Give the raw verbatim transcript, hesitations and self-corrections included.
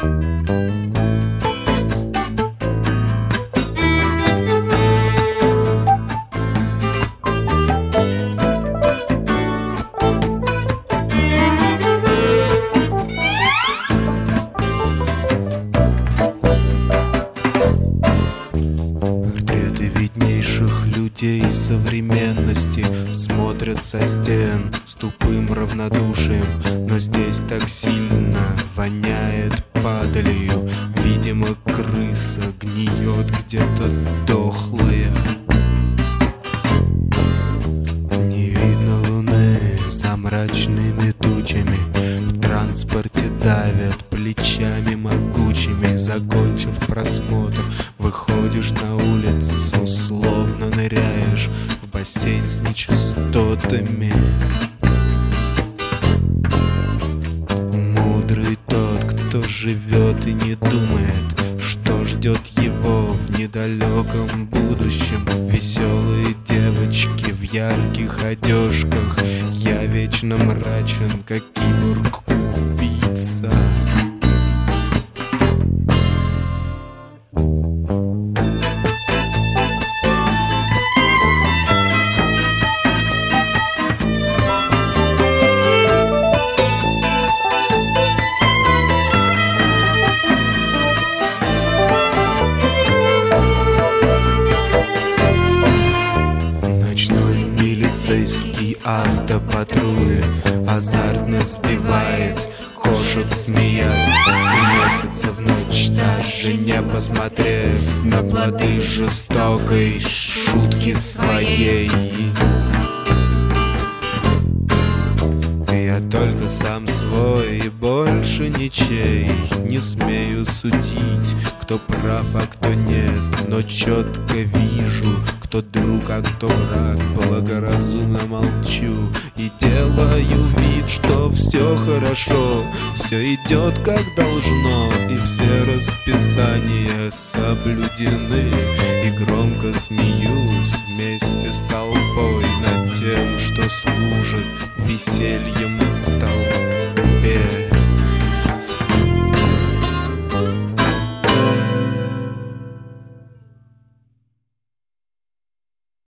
Современности смотрят со стен с тупым равнодушием, но здесь так сильно воняет падалью. Видимо, крыса гниет где-то дохлая. Не видно луны за мрачными тучами, в транспорте давят плечами могучими. Закончив просмотр, выходишь на улицу, словно ныряешь в бассейн с нечистотами. Мудрый тот, кто живет и не думает, что ждет его в недалеком будущем. Веселые девочки в ярких одежках, я вечно мрачен, как киборг-убийца. Полицейский автопатруль азартно сбивает кошек, змеясь, уносится в ночь, даже не посмотрев на плоды жестокой шутки своей. Я только сам свой и больше ничей. Не смею судить, кто прав, а кто нет, но четко вижу, кто друг, а кто враг. Благоразумно молчу и делаю вид, что все хорошо, все идет как должно, и все расписания соблюдены.